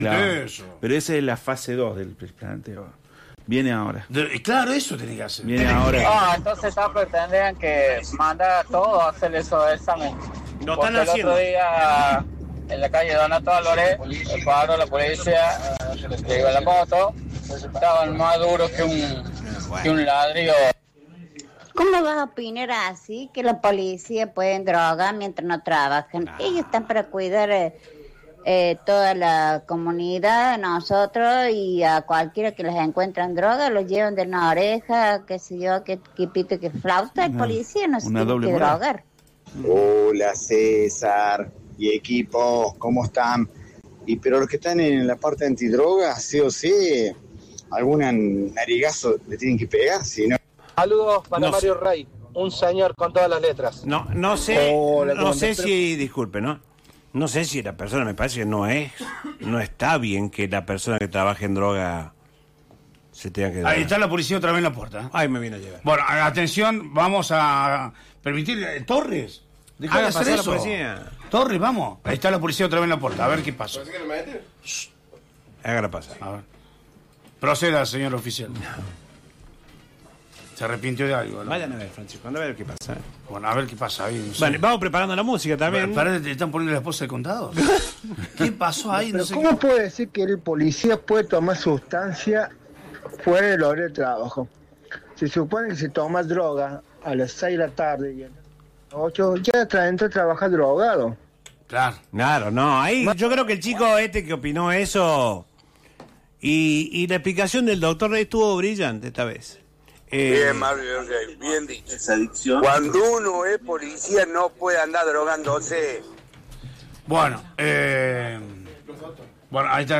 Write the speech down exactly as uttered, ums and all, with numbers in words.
Claro. Eso. Pero esa es la fase dos del planteo. Viene ahora. De, claro, eso tenés que hacer. Viene ahora. Ah, entonces tampoco tendrían que mandar a todos a hacer eso de examen. Lo Porque están el haciendo. otro día en la calle Donato Álvarez, el paró la policía, le iba la moto, estaban más duros que un, que un ladrillo. ¿Cómo vas a opinar así que la policía pueden drogar mientras no trabajan? Ah. Ellos están para cuidar eh, eh, toda la comunidad, nosotros, y a cualquiera que les encuentran droga, los llevan de una oreja, qué sé yo, que, que pito, que flauta. El Una- policía no se una tiene doble que moral. drogar. Hola César y equipo, ¿cómo están? Y pero los que están en la parte antidroga, sí o sí, algún narigazo le tienen que pegar, si no. Saludos para No Mario Rey, un señor con todas las letras. No, no sé, Hola, no ¿cómo sé estás? si, disculpe, ¿no? No sé si la persona, me parece que no es, no está bien que la persona que trabaje en droga se tenga que drogar. Ahí está la policía otra vez en la puerta. Ay, me viene a llevar. Bueno, atención, vamos a permitir... eh, Torres, deja Haga de hacer pasar a la eso. policía. Torres, vamos. Ahí está la policía otra vez en la puerta, a ver qué pasa. Hágala pasar. A ver. Proceda, señor oficial. Se arrepintió de algo, ¿no? Vayan a ver, Francisco, anda a ver qué pasa. Bueno, a ver qué pasa ahí. No sé. Bueno, vamos preparando la música también. Parece que te están poniendo la esposa del contado. ¿Qué pasó ahí? No Pero sé ¿cómo qué- puede decir que el policía puede tomar sustancia fuera del horario de trabajo? Se supone que se toma droga a las seis de la tarde y a las ocho ya entra a trabajar drogado. Claro. Claro, no, ahí yo creo que el chico este que opinó eso y, y la explicación del doctor estuvo brillante esta vez. Eh, Bien, Mario, ok, bien dicho. Cuando uno es policía no puede andar drogándose. Bueno, eh... Bueno, ahí está.